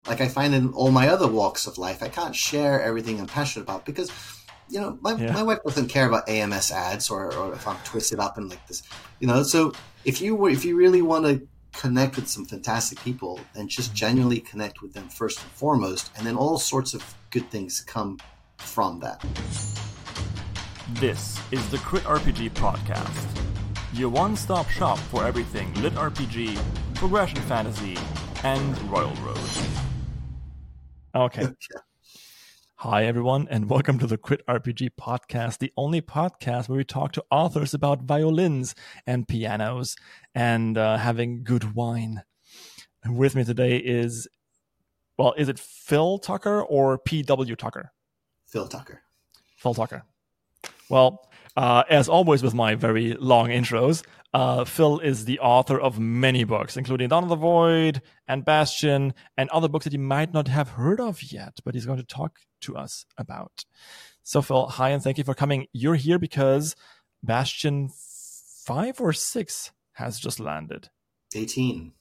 like I find in all my other walks of life, I can't share everything I'm passionate about because, my wife doesn't care about AMS ads or if I'm twisted up in like this, So if you really want to connect with some fantastic people, then just genuinely connect with them first and foremost, and then all sorts of good things come from that. This is the Crit RPG Podcast, your one-stop shop for everything Lit RPG, progression fantasy, and Royal Road. Okay. Hi, everyone, and welcome to the Crit RPG Podcast, the only podcast where we talk to authors about violins and pianos and having good wine. And with me today is it Phil Tucker or P.W. Tucker? Phil Tucker. Phil Tucker. Well, as always with my very long intros, Phil is the author of many books, including Dawn of the Void and Bastion and other books that you might not have heard of yet, but he's going to talk to us about. So, Phil, hi, and thank you for coming. You're here because Bastion 5 or 6 has just landed. 18.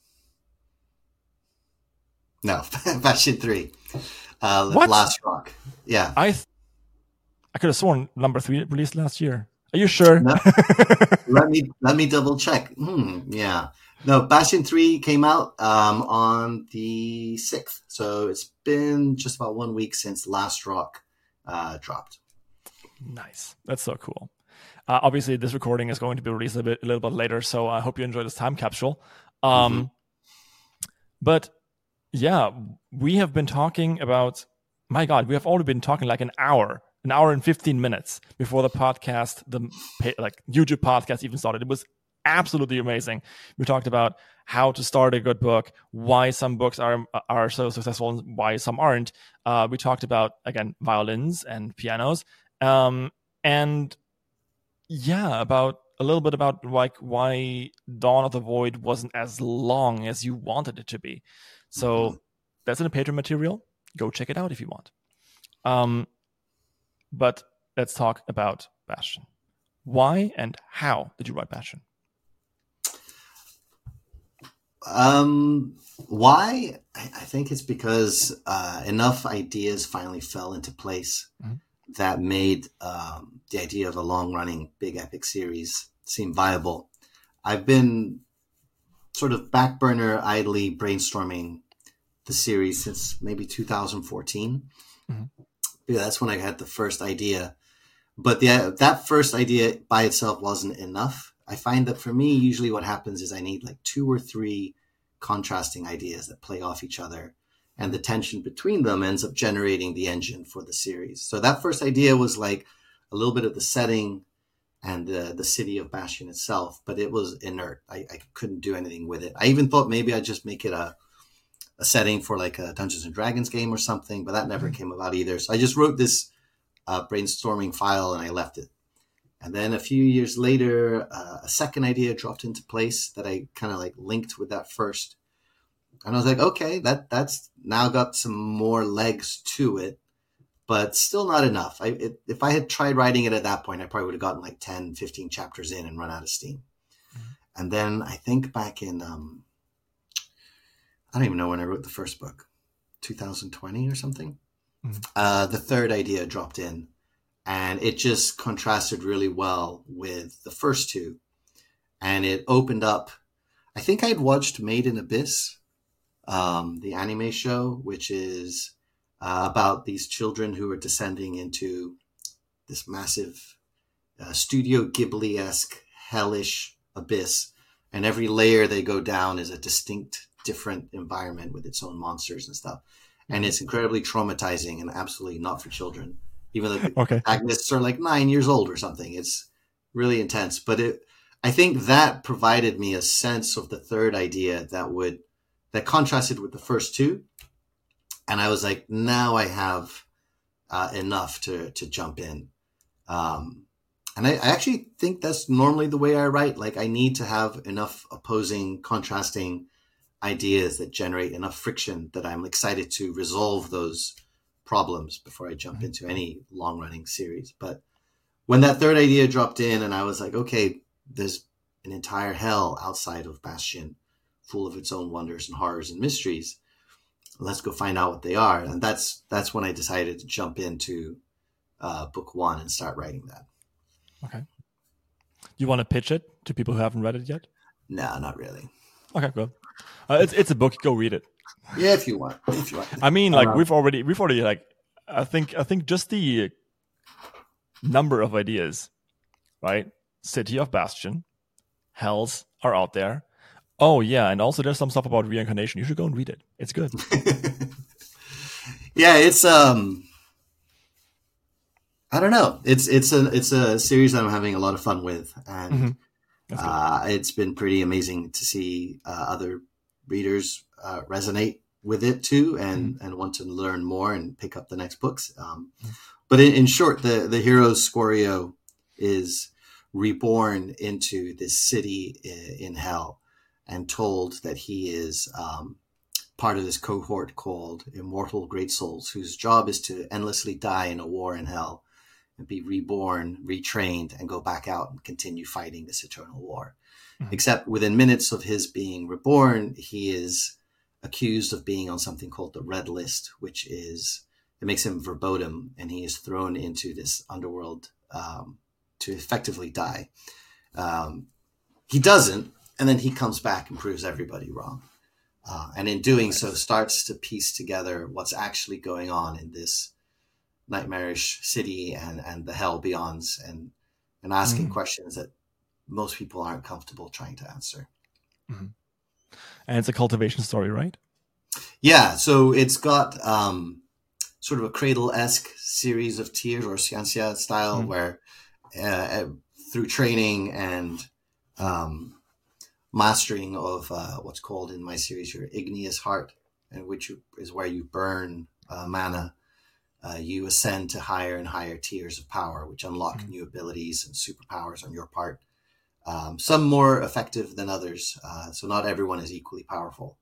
No, Bastion 3. What? Last Rock. Yeah. I could have sworn number 3 released last year. Are you sure? No. let me double check. Yeah. No, Bastion 3 came out on the 6th. So it's been just about 1 week since Last Rock dropped. Nice. That's so cool. Obviously, this recording is going to be released a little bit later, so I hope you enjoy this time capsule. But yeah, we have been talking about, my God, we have already been talking like an hour and 15 minutes before the podcast, the YouTube podcast even started. It was absolutely amazing. We talked about how to start a good book, why some books are so successful and why some aren't. We talked about, again, violins and pianos. And yeah, about a little bit about like why Dawn of the Void wasn't as long as you wanted it to be. So that's in the Patreon material. Go check it out if you want. But let's talk about Bastion. Why and how did you write Bastion? Why? I think it's because enough ideas finally fell into place that made the idea of a long-running big epic series seem viable. I've been sort of back burner idly brainstorming the series since maybe 2014. Yeah, that's when I had the first idea. But that first idea by itself wasn't enough. I find that for me, usually what happens is I need like 2 or 3 contrasting ideas that play off each other. And the tension between them ends up generating the engine for the series. So that first idea was like a little bit of the setting and the city of Bastion itself, but it was inert. I couldn't do anything with it. I even thought maybe I'd just make it a setting for like a Dungeons and Dragons game or something, but that never came about either. So I just wrote this brainstorming file and I left it. And then a few years later, a second idea dropped into place that I kind of like linked with that first. And I was like, okay, that's now got some more legs to it, but still not enough. If I had tried writing it at that point, I probably would have gotten like 10, 15 chapters in and run out of steam. And then I think back in, I don't even know when I wrote the first book, 2020 or something. The third idea dropped in and it just contrasted really well with the first 2. And it opened up, I think I'd watched Made in Abyss, the anime show, which is about these children who are descending into this massive Studio Ghibli-esque hellish abyss. And every layer they go down is a distinct different environment with its own monsters and stuff. And it's incredibly traumatizing and absolutely not for children. Even though the protagonists are like 9 years old or something. It's really intense. But I think that provided me a sense of the third idea that contrasted with the first 2. And I was like, now I have enough to jump in. And I actually think that's normally the way I write. Like I need to have enough opposing, contrasting ideas that generate enough friction that I'm excited to resolve those problems before I jump into any long-running series. But when that third idea dropped in and I was like, okay, there's an entire hell outside of Bastion full of its own wonders and horrors and mysteries, let's go find out what they are. And that's when I decided to jump into book 1 and start writing that. Okay. You want to pitch it to people who haven't read it yet? No, not really. Okay, good. It's a book. Go read it. Yeah, if you want. I mean, like we've already like I think just the number of ideas, right? City of Bastion, Hells are out there. Oh yeah, and also there's some stuff about reincarnation. You should go and read it. It's good. Yeah, it's I don't know. It's a series that I'm having a lot of fun with, and it's been pretty amazing to see other readers resonate with it too, and want to learn more and pick up the next books. But in short, the hero Scorio is reborn into this city in hell, and told that he is part of this cohort called Immortal Great Souls, whose job is to endlessly die in a war in hell and be reborn, retrained, and go back out and continue fighting this eternal war. Except within minutes of his being reborn, he is accused of being on something called the Red List, which is, it makes him verboten, and he is thrown into this underworld to effectively die. He doesn't, and then he comes back and proves everybody wrong. And in doing so, starts to piece together what's actually going on in this nightmarish city and the hell beyonds, and asking questions that most people aren't comfortable trying to answer. And it's a cultivation story, right? Yeah, so it's got sort of a Cradle-esque series of tiers, or Ciencia style, where through training and mastering of what's called in my series your igneous heart, and which is where you burn mana, you ascend to higher and higher tiers of power, which unlock new abilities and superpowers on your part. Some more effective than others, so not everyone is equally powerful.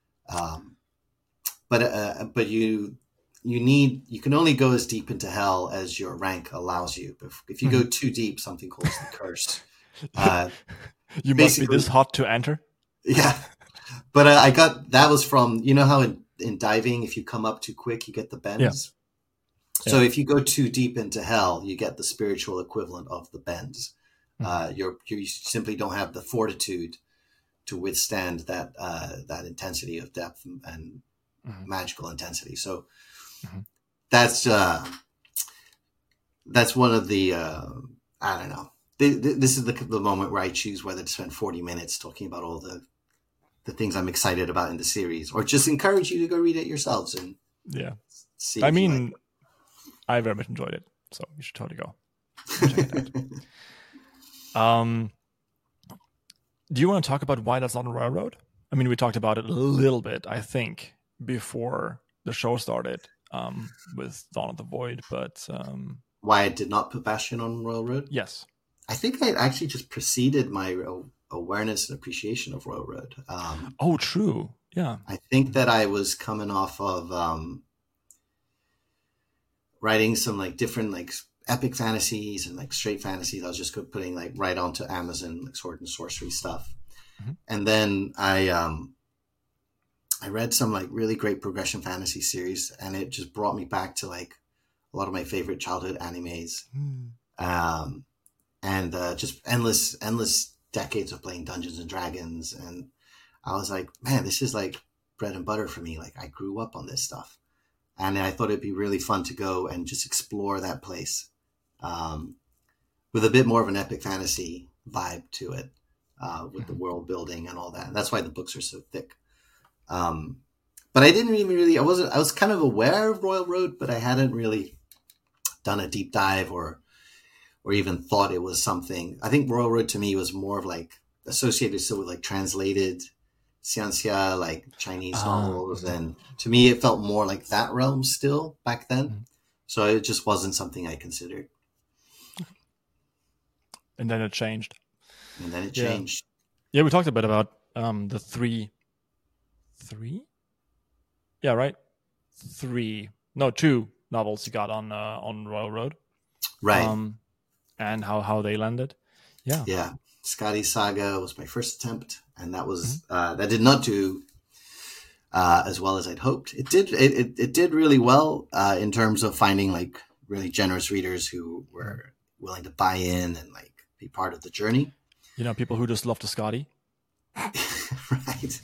But you can only go as deep into hell as your rank allows you. If you go too deep, something called the curse. You must be this hot to enter. Yeah, but I got that was from, you know how in diving, if you come up too quick, you get the bends. Yeah. So if you go too deep into hell, you get the spiritual equivalent of the bends. You simply don't have the fortitude to withstand that intensity of depth and magical intensity. So that's one of the I don't know. This is the moment where I choose whether to spend 40 minutes talking about all the things I'm excited about in the series, or just encourage you to go read it yourselves and see. I mean, I very much enjoyed it, so you should totally go check it out. Do you want to talk about why that's not a railroad? I mean, we talked about it a little bit, I think, before the show started with Dawn of the Void, but why I did not put Bastion on Royal Road? Yes. I think I actually just preceded my awareness and appreciation of Royal Road. Oh, true. Yeah. I think that I was coming off of writing some like different like epic fantasies and like straight fantasies. I was just putting like right onto Amazon, like sword and sorcery stuff. And then I read some like really great progression fantasy series, and it just brought me back to like a lot of my favorite childhood animes. And just endless decades of playing Dungeons and Dragons. And I was like, man, this is like bread and butter for me. Like I grew up on this stuff. And I thought it'd be really fun to go and just explore that place with a bit more of an epic fantasy vibe to it, with the world building and all that. And that's why the books are so thick. But I didn't even really, I was kind of aware of Royal Road, but I hadn't really done a deep dive or even thought it was something. I think Royal Road to me was more of like associated still with like translated Ciencia, like Chinese novels. And to me, it felt more like that realm still back then. So it just wasn't something I considered. And then it changed. Yeah, we talked a bit about the three? Yeah, right? 2 novels you got on Royal Road. Right. And how they landed. Yeah. Skadi Saga was my first attempt, and that was that did not do as well as I'd hoped. It did really well in terms of finding like really generous readers who were willing to buy in and like be part of the journey. You know, people who just love the Scotty. Right.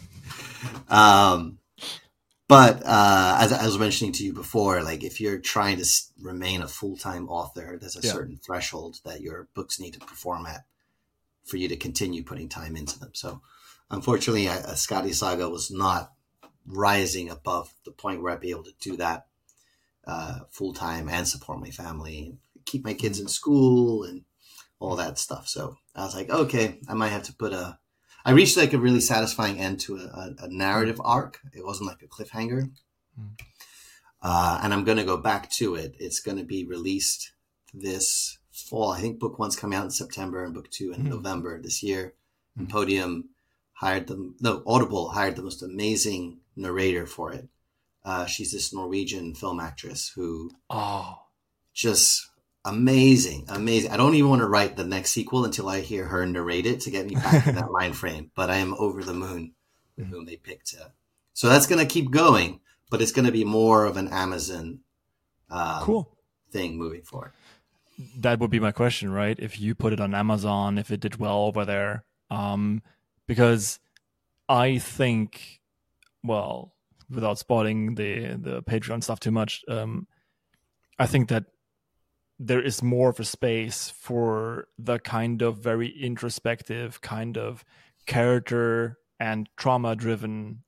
But as I was mentioning to you before, like if you're trying to remain a full-time author, there's a certain threshold that your books need to perform at for you to continue putting time into them. So unfortunately, a Scotty Saga was not rising above the point where I'd be able to do that full-time and support my family, keep my kids in school and all that stuff. So I was like, okay, I might have to I reached like a really satisfying end to a narrative arc. It wasn't like a cliffhanger. And I'm going to go back to it. It's going to be released this fall. I think book 1's coming out in September and book 2 in November this year. And Audible hired the most amazing narrator for it. She's this Norwegian film actress who just amazing. I don't even want to write the next sequel until I hear her narrate it to get me back in that mind frame. But I am over the moon with whom they picked. So that's going to keep going, but it's going to be more of an Amazon thing moving forward. That would be my question, right? If you put it on Amazon, if it did well over there, because I think, well, without spoiling the Patreon stuff too much, I think that there is more of a space for the kind of very introspective, kind of character and trauma-driven,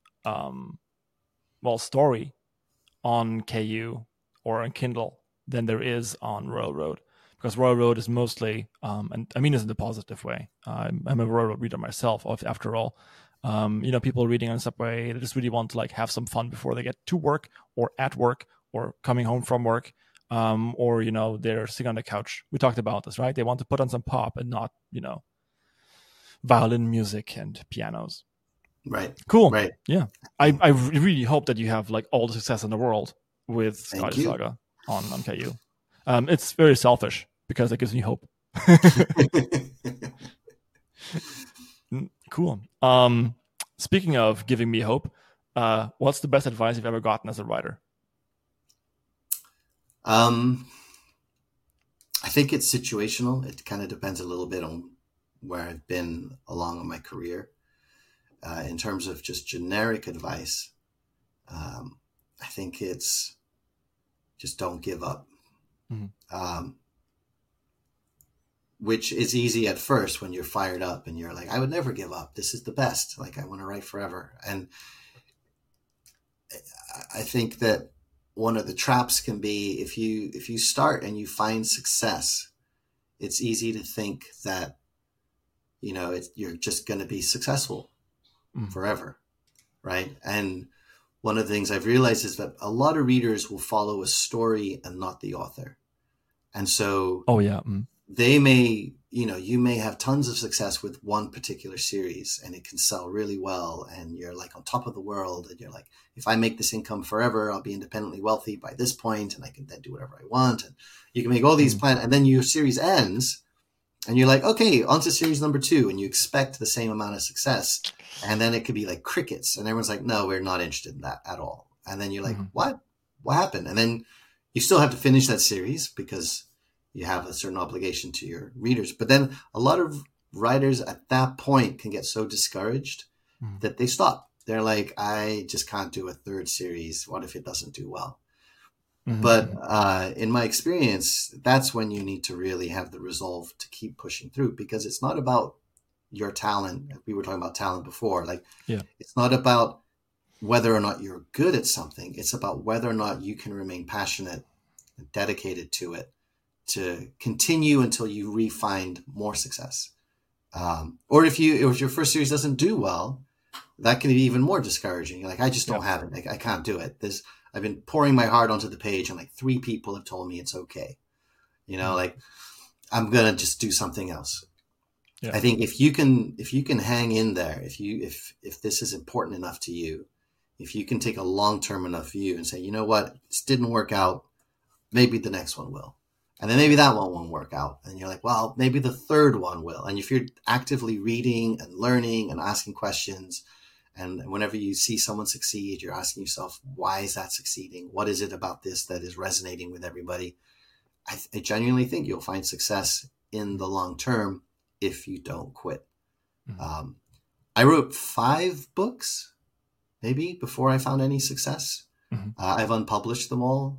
story on KU or on Kindle than there is on Royal Road. Because Royal Road is mostly, and I mean this in a positive way. I'm a Royal Road reader myself, after all. People reading on subway, they just really want to like have some fun before they get to work or at work or coming home from work. Or they're sitting on the couch. We talked about this, right? They want to put on some pop and not, violin music and pianos. Right. Cool. Right. Yeah. I really hope that you have like all the success in the world with Scotty Saga on KU. It's very selfish because it gives me hope. Cool. Speaking of giving me hope, what's the best advice you've ever gotten as a writer? I think it's situational. It kind of depends a little bit on where I've been along in my career. In terms of just generic advice, I think it's just don't give up. Which is easy at first when you're fired up and you're like, I would never give up. This is the best. Like, I want to write forever. And I think that one of the traps can be if you start and you find success, it's easy to think that, you're just going to be successful forever. Right. And one of the things I've realized is that a lot of readers will follow a story and not the author. And so they may, you may have tons of success with one particular series and it can sell really well. And you're like on top of the world. And you're like, if I make this income forever, I'll be independently wealthy by this point and I can then do whatever I want. And you can make all these plans. And then your series ends and you're like, okay, on to series number 2. And you expect the same amount of success. And then it could be like crickets. And everyone's like, no, we're not interested in that at all. And then you're like, what happened? And then you still have to finish that series because you have a certain obligation to your readers. But then a lot of writers at that point can get so discouraged that they stop. They're like, I just can't do a third series. What if it doesn't do well? But in my experience, that's when you need to really have the resolve to keep pushing through, because it's not about your talent. We were talking about talent before. It's not about whether or not you're good at something. It's about whether or not you can remain passionate and dedicated to it, to continue until you find more success. Or if your first series doesn't do well, that can be even more discouraging. You're like, I just don't have it. I can't do it. I've been pouring my heart onto the page and like 3 people have told me it's okay. Like I'm going to just do something else. Yeah. I think if you can hang in there, if this is important enough to you, if you can take a long-term enough view and say, you know what, this didn't work out, maybe the next one will. And then maybe that one won't work out. And you're like, well, maybe the third one will. And if you're actively reading and learning and asking questions And whenever you see someone succeed, you're asking yourself, why is that succeeding? What is it about this that is resonating with everybody? I genuinely think you'll find success in the long term if you don't quit. Mm-hmm. I wrote 5 books, maybe, before I found any success. Mm-hmm. I've unpublished them all.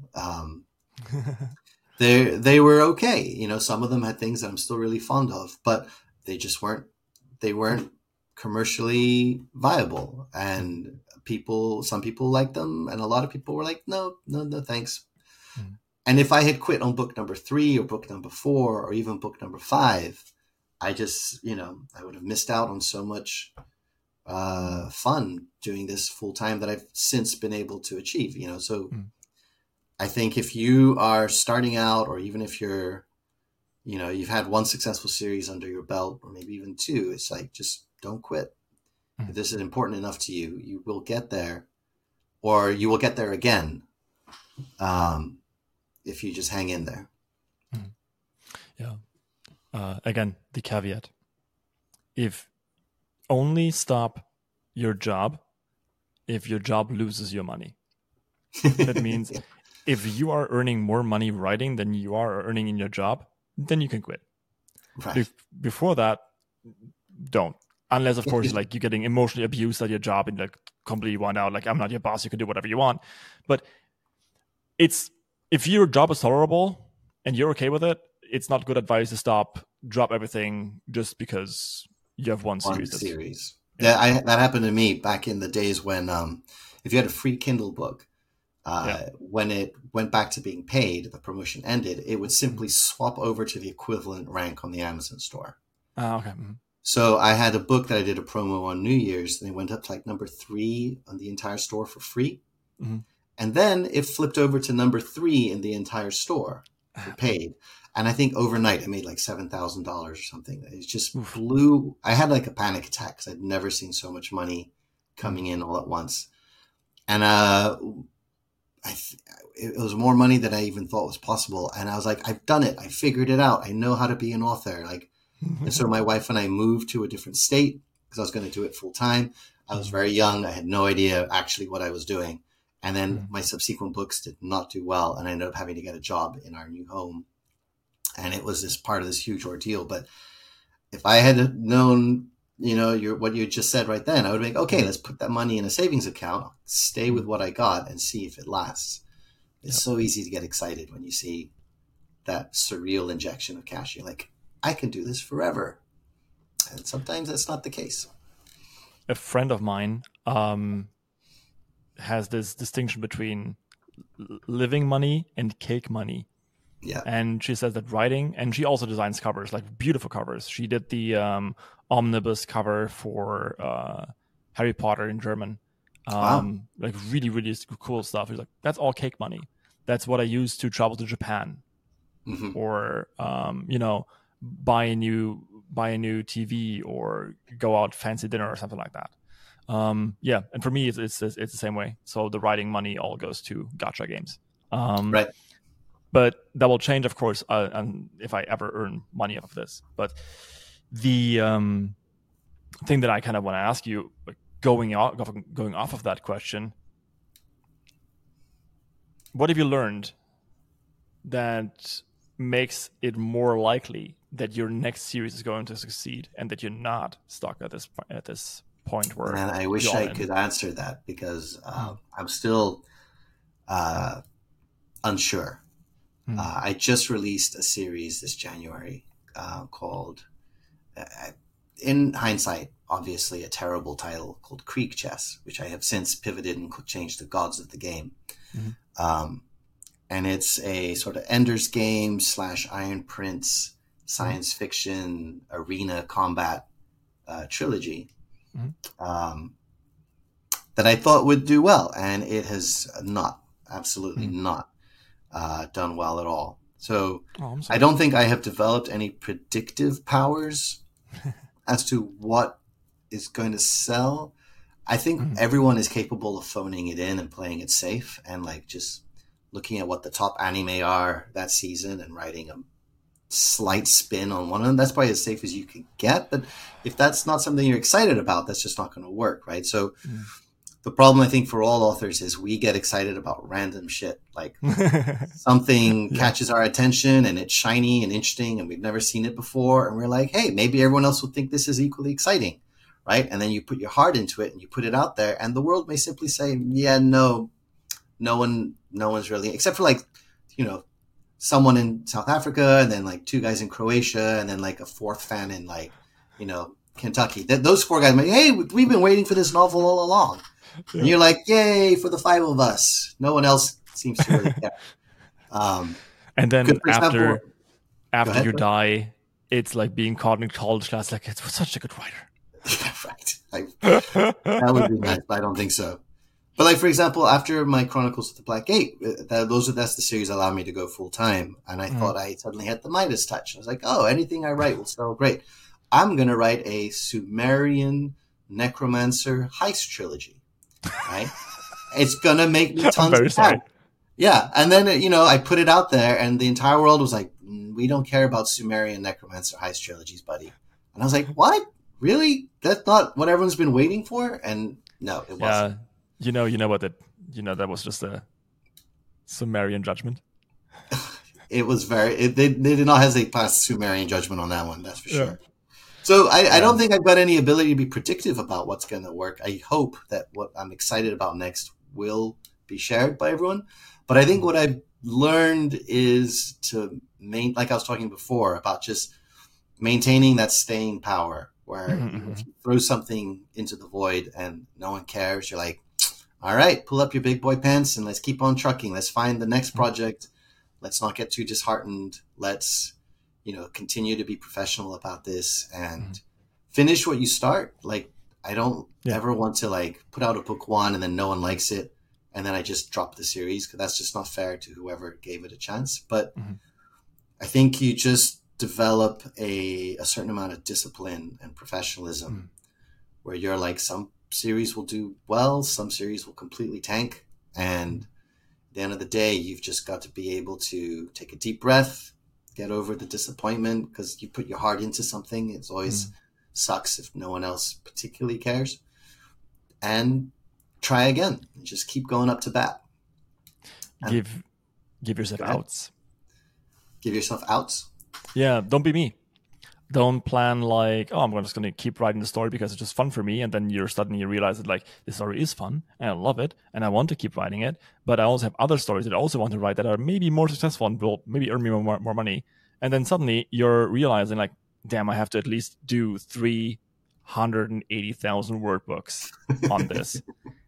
They were okay. You know, some of them had things that I'm still really fond of, but they just weren't commercially viable. And some people liked them, and a lot of people were like, no, thanks. Mm-hmm. And if I had quit on book number 3 or book number 4 or even book number 5, I just, I would have missed out on so much fun doing this full time that I've since been able to achieve, so I think if you are starting out, or even if you've had 1 successful series under your belt, or maybe even 2, it's like, just don't quit. If this is important enough to you, you will get there, or you will get there again. If you just hang in there. Yeah. Again, the caveat. If only stop your job if your job loses your money. That means if you are earning more money writing than you are earning in your job, then you can quit. Right. Before that, don't. Unless, of course, like you're getting emotionally abused at your job and like completely worn out. Like, I'm not your boss. You can do whatever you want. But if your job is tolerable and you're okay with it, it's not good advice to drop everything just because you have one series. Yeah, that happened to me back in the days when, if you had a free Kindle book, when it went back to being paid, the promotion ended, it would simply swap over to the equivalent rank on the Amazon store. Okay. So I had a book that I did a promo on New Year's, and it went up to like number 3 on the entire store for free. Mm-hmm. And then it flipped over to number 3 in the entire store for paid. And I think overnight I made like $7,000 or something. It just blew. I had like a panic attack because I'd never seen so much money coming in all at once. And it was more money than I even thought was possible. And I was like, I've done it. I figured it out. I know how to be an author. And so my wife and I moved to a different state because I was going to do it full time. I was very young. I had no idea actually what I was doing. And then my subsequent books did not do well. And I ended up having to get a job in our new home. And it was this part of this huge ordeal. But if I had known, what you just said right then, I would make, okay, let's put that money in a savings account, stay with what I got and see if it lasts. It's so easy to get excited when you see that surreal injection of cash. You're like, I can do this forever. And sometimes that's not the case. A friend of mine has this distinction between living money and cake money. Yeah. And she says that writing, and she also designs covers, like beautiful covers. She did the omnibus cover for Harry Potter in German. Like really, really cool stuff. She's like, that's all cake money. That's what I use to travel to Japan. Mm-hmm. Or, buy a new TV or go out fancy dinner or something like that. And for me, it's the same way. So the writing money all goes to gacha games. Right. But that will change, of course, if I ever earn money off of this. But the thing that I kind of want to ask you, like going off of that question, what have you learned that makes it more likely that your next series is going to succeed and that you're not stuck at this point where? Man, I wish I could answer that because I'm still unsure. I just released a series this January called, in hindsight, obviously a terrible title, called Creek Chess, which I have since pivoted and changed to Gods of the Game. Mm-hmm. And it's a sort of Ender's Game / Iron Prince science fiction arena combat trilogy that I thought would do well. And it has not, absolutely not done well at all. So I don't think I have developed any predictive powers as to what is going to sell. I think everyone is capable of phoning it in and playing it safe and like just looking at what the top anime are that season and writing slight spin on one of them. That's probably as safe as you can get. But if that's not something you're excited about, that's just not going to work, right? So the problem, I think, for all authors is we get excited about random shit. Like something catches our attention and it's shiny and interesting and we've never seen it before. And we're like, hey, maybe everyone else will think this is equally exciting, right? And then you put your heart into it and you put it out there and the world may simply say, yeah, no one's really, except for like, someone in South Africa and then like 2 guys in Croatia and then like a 4th fan in like, Kentucky. Those 4 guys, like, hey, we've been waiting for this novel all along. Yeah. And you're like, yay, for the 5 of us. No one else seems to really care. And then after you die, it's like being caught in college class, like, it's such a good writer. Yeah, right. That would be nice, but I don't think so. But like, for example, after my Chronicles of the Black Gate, that's the series that allowed me to go full time. And I thought I suddenly had the Midas touch. I was like, oh, anything I write will sell great. I'm going to write a Sumerian necromancer heist trilogy. Right? It's going to make me tons of money. Yeah. And then, I put it out there and the entire world was like, we don't care about Sumerian necromancer heist trilogies, buddy. And I was like, what? Really? That's not what everyone's been waiting for? And no, it wasn't. That was just a Sumerian judgment. It was they did not hesitate to pass Sumerian judgment on that one. That's for sure. So I don't think I've got any ability to be predictive about what's going to work. I hope that what I'm excited about next will be shared by everyone. But I think what I've learned is to like I was talking before about just maintaining that staying power where if you throw something into the void and no one cares, you're like, all right, pull up your big boy pants and let's keep on trucking. Let's find the next project. Let's not get too disheartened. Let's continue to be professional about this and finish what you start. Like, I don't ever want to like put out a book 1 and then no one likes it. And then I just drop the series because that's just not fair to whoever gave it a chance. But I think you just develop a certain amount of discipline and professionalism where you're like, some series will do well, some series will completely tank. And at the end of the day, you've just got to be able to take a deep breath, get over the disappointment because you put your heart into something. It's always sucks if no one else particularly cares. And try again. Just keep going up to bat. And give yourself outs. Give yourself outs? Yeah, don't be me. Don't plan like, oh, I'm just going to keep writing the story because it's just fun for me. And then you suddenly realize that like this story is fun and I love it and I want to keep writing it. But I also have other stories that I also want to write that are maybe more successful and will maybe earn me more money. And then suddenly you're realizing like, damn, I have to at least do 380,000 word books on this.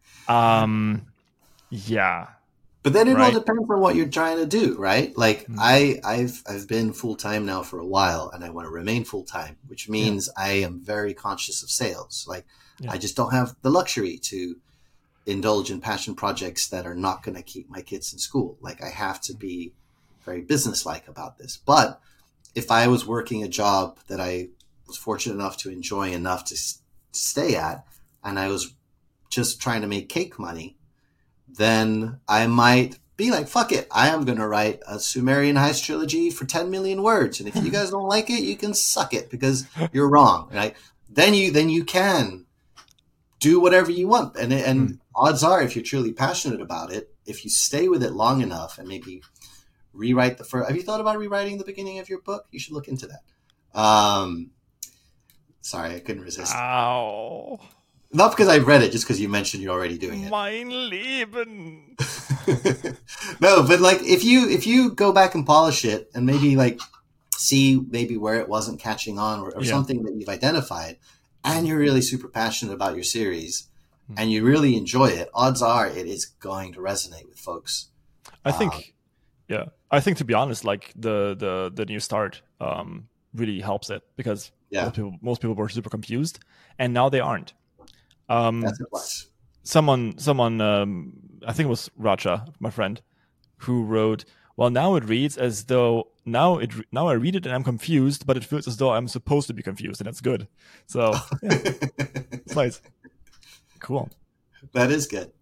Yeah. But then it all depends on what you're trying to do, right? Like I've been full time now for a while, and I want to remain full time, which means I am very conscious of sales. Like I just don't have the luxury to indulge in passion projects that are not going to keep my kids in school. Like I have to be very businesslike about this. But if I was working a job that I was fortunate enough to enjoy enough to stay at, and I was just trying to make cake money, then I might be like, fuck it. I am going to write a Sumerian heist trilogy for 10 million words. And if you guys don't like it, you can suck it because you're wrong, right? Then you can do whatever you want. And odds are, if you're truly passionate about it, if you stay with it long enough and maybe rewrite the first, have you thought about rewriting the beginning of your book? You should look into that. Sorry, I couldn't resist. Ow. Not because I read it, just because you mentioned you're already doing it. Mein Leben. No, but like if you go back and polish it and maybe like see maybe where it wasn't catching on or something that you've identified, and you're really super passionate about your series and you really enjoy it, odds are it is going to resonate with folks. I think to be honest, like the new start really helps it because most people were super confused and now they aren't. That's a plus. Someone, I think it was Raja, my friend, who wrote, well, now it reads as though now I read it and I'm confused, but it feels as though I'm supposed to be confused, and that's good. So it's nice. Cool. That is good.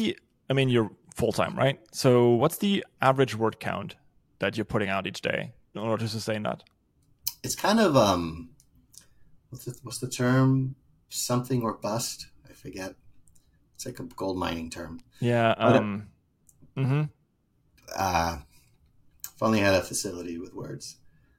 You're full-time, right? So what's the average word count that you're putting out each day? in order to sustain that? It's kind of what's the term? Something or bust. I forget. It's like a gold mining term. Yeah. If only I had a facility with words.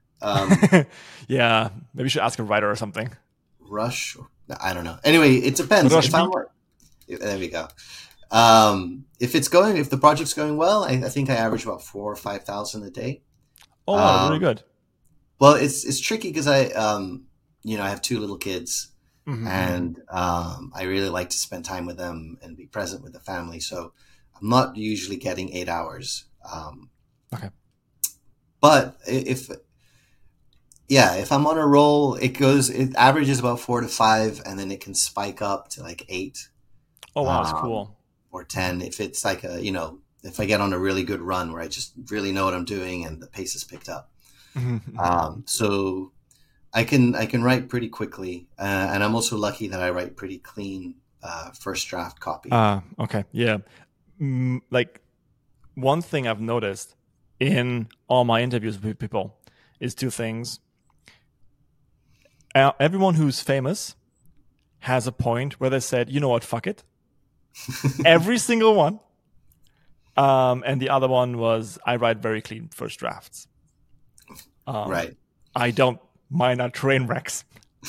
Yeah, maybe you should ask a writer or something. Rush. I don't know. Anyway, it depends. There we go. If the project's going well, I think I average about 4,000 or 5,000 a day. Oh, wow, really good. Well, it's tricky because I have 2 little kids, and I really like to spend time with them and be present with the family. So I'm not usually getting 8 hours. Okay. But if I'm on a roll, it averages about 4 to 5, and then it can spike up to like 8. Oh, wow, that's cool. Or 10 if it's like if I get on a really good run where I just really know what I'm doing and the pace is picked up. So I can write pretty quickly, and I'm also lucky that I write pretty clean first draft copy. Okay, yeah. Like one thing I've noticed in all my interviews with people is 2 things. Everyone who's famous has a point where they said, you know what, fuck it. Every single one. And the other one was, I write very clean first drafts. Right. I don't mind our train wrecks.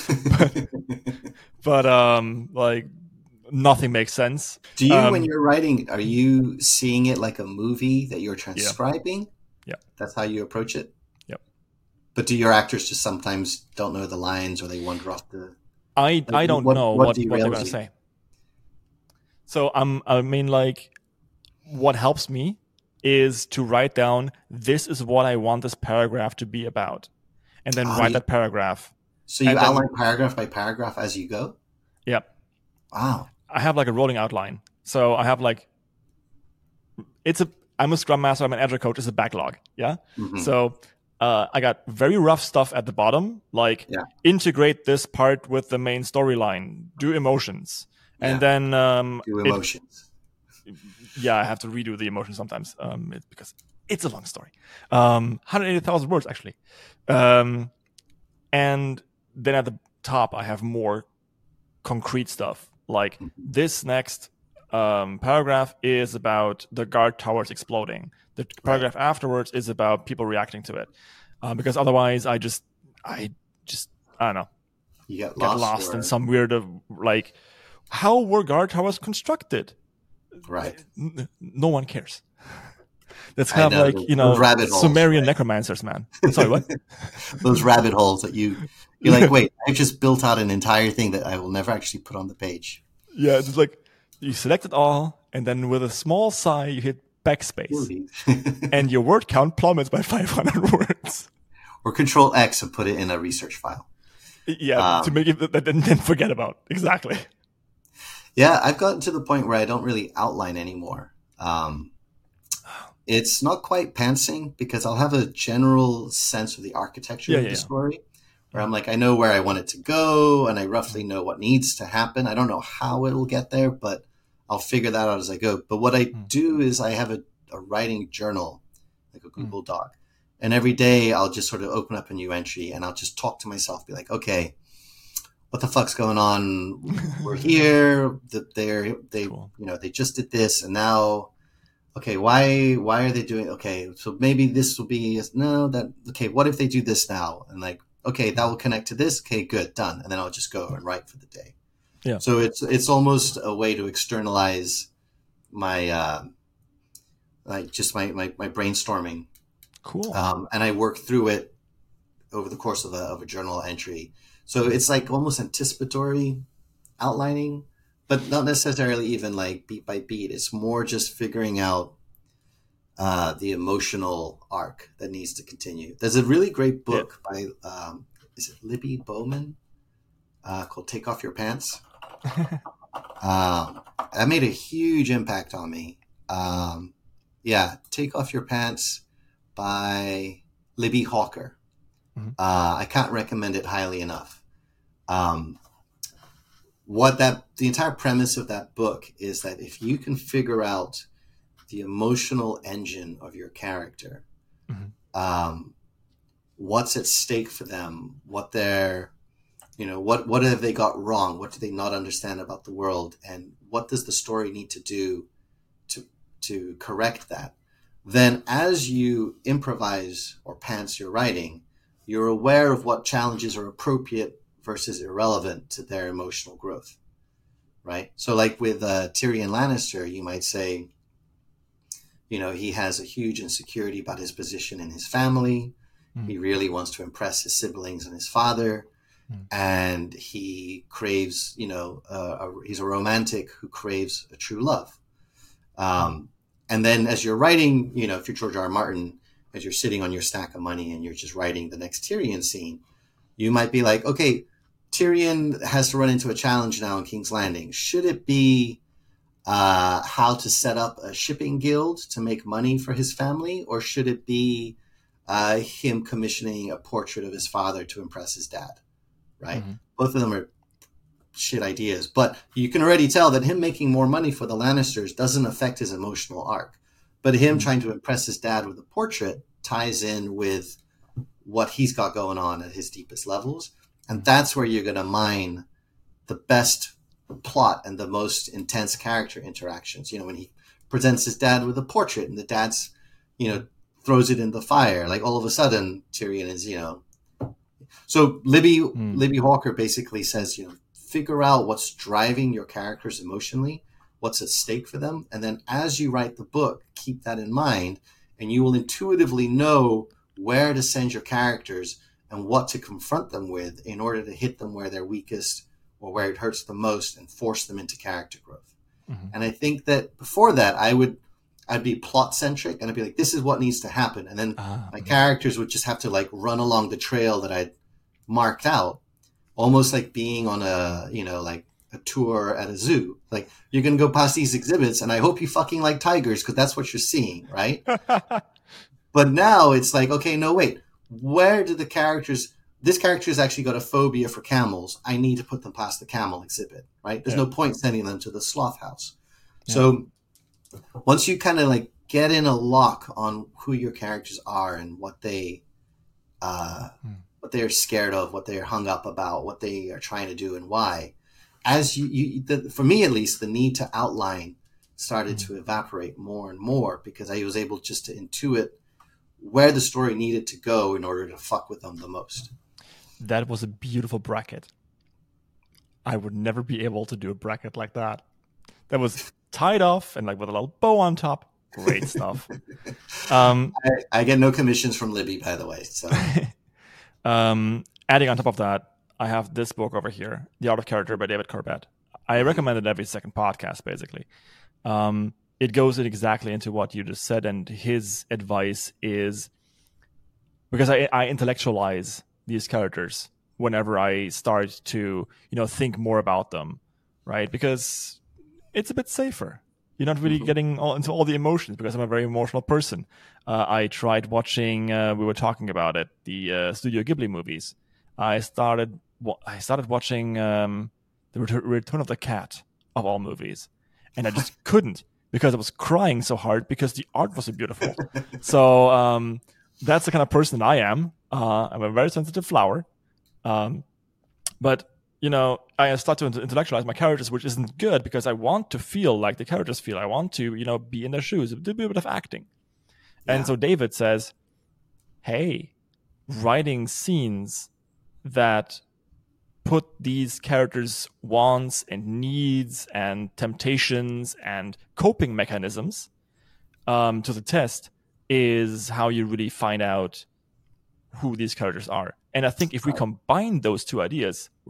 but like nothing makes sense. Do you, when you're writing, are you seeing it like a movie that you're transcribing? Yeah. That's how you approach it? Yep. But do your actors just sometimes don't know the lines, or they wander off the... I don't know what they're going to say. So what helps me is to write down, this is what I want this paragraph to be about, and then write that paragraph. So you outline paragraph by paragraph as you go? Yep. Wow. I have like a rolling outline. So I have like, I'm a Scrum Master, I'm an Agile coach, it's a backlog. Yeah. Mm-hmm. So I got very rough stuff at the bottom, like integrate this part with the main storyline, do emotions. And then do emotions. I have to redo the emotions sometimes because it's a long story. 180,000 words, actually. And then at the top, I have more concrete stuff. Like this next paragraph is about the guard towers exploding. The paragraph afterwards is about people reacting to it. Because otherwise, I don't know. You get lost in some weird, like, how were guard towers constructed? Right. No one cares. That's kind of like, Sumerian necromancers, man. Sorry, what? Those rabbit holes that you're like, wait, I just built out an entire thing that I will never actually put on the page. Yeah, it's like you select it all, and then with a small sigh, you hit backspace. And your word count plummets by 500 words. Or Control X and put it in a research file. Yeah, to make it then forget about. Exactly. Yeah, I've gotten to the point where I don't really outline anymore. It's not quite pantsing because I'll have a general sense of the architecture of the story, where I'm like, I know where I want it to go, and I roughly know what needs to happen. I don't know how it'll get there, but I'll figure that out as I go. But what I do is I have a writing journal, like a Google Doc. And every day I'll just sort of open up a new entry and I'll just talk to myself, be like, okay, what the fuck's going on? We're here. They just did this, and now, okay, why are they doing? Okay, so maybe this will be okay. What if they do this now? And like, okay, that will connect to this. Okay, good, done. And then I'll just go and write for the day. Yeah. So it's almost a way to externalize my my brainstorming. Cool. And I work through it over the course of a journal entry. So it's like almost anticipatory outlining, but not necessarily even like beat by beat. It's more just figuring out the emotional arc that needs to continue. There's a really great book by, is it Libby Bowman, called Take Off Your Pants? That made a huge impact on me. Take Off Your Pants by Libby Hawker. Mm-hmm. I can't recommend it highly enough. The entire premise of that book is that if you can figure out the emotional engine of your character, what's at stake for them, what they're, what have they got wrong? What do they not understand about the world? And what does the story need to do to correct that? Then as you improvise or pants your writing, you're aware of what challenges are appropriate versus irrelevant to their emotional growth, right? So like with Tyrion Lannister, you might say, he has a huge insecurity about his position in his family. He really wants to impress his siblings and his father. And he craves, he's a romantic who craves a true love. And then as you're writing, if you're George R. R. Martin, as you're sitting on your stack of money and you're just writing the next Tyrion scene, you might be like, okay, Tyrion has to run into a challenge now in King's Landing. Should it be how to set up a shipping guild to make money for his family? Or should it be him commissioning a portrait of his father to impress his dad? Right? Both of them are shit ideas, but you can already tell that him making more money for the Lannisters doesn't affect his emotional arc. But him trying to impress his dad with a portrait ties in with what he's got going on at his deepest levels. And that's where you're going to mine the best plot and the most intense character interactions. When he presents his dad with a portrait and the dad's, throws it in the fire, like all of a sudden Tyrion is, So Libby Hawker basically says, figure out what's driving your characters emotionally, what's at stake for them. And then as you write the book, keep that in mind, and you will intuitively know where to send your characters and what to confront them with in order to hit them where they're weakest or where it hurts the most and force them into character growth. And I think that before that, I'd be plot centric and I'd be like, this is what needs to happen. And then my characters would just have to like run along the trail that I'd marked out, almost like being on a tour at a zoo. Like, you're going to go past these exhibits and I hope you fucking like tigers because that's what you're seeing, right? But now it's like, okay, no, wait, where do this character's actually got a phobia for camels. I need to put them past the camel exhibit, right? There's no point sending them to the sloth house. Yeah. So once you kind of like get in a lock on who your characters are and what they what they're scared of, what they're hung up about, what they are trying to do and why, as for me at least, the need to outline started to evaporate more and more because I was able just to intuit where the story needed to go in order to fuck with them the most. That was a beautiful bracket. I would never be able to do a bracket like that. That was tied off and like with a little bow on top. Great stuff. I get no commissions from Libby, by the way. So, adding on top of that, I have this book over here, The Art of Character by David Corbett. I recommend it every second podcast, basically. It goes exactly into what you just said, and his advice is, because I intellectualize these characters whenever I start to, think more about them, right? Because it's a bit safer. You're not really getting into all the emotions because I'm a very emotional person. I tried watching, we were talking about it, the Studio Ghibli movies. I started watching The Return of the Cat, of all movies. And I just couldn't because I was crying so hard because the art was so beautiful. So that's the kind of person that I am. I'm a very sensitive flower. But I start to intellectualize my characters, which isn't good because I want to feel like the characters feel. I want to, be in their shoes, do a bit of acting. Yeah. And so David says, hey, writing scenes that put these characters' wants and needs and temptations and coping mechanisms to the test is how you really find out who these characters are. And I think if we combine those two ideas, we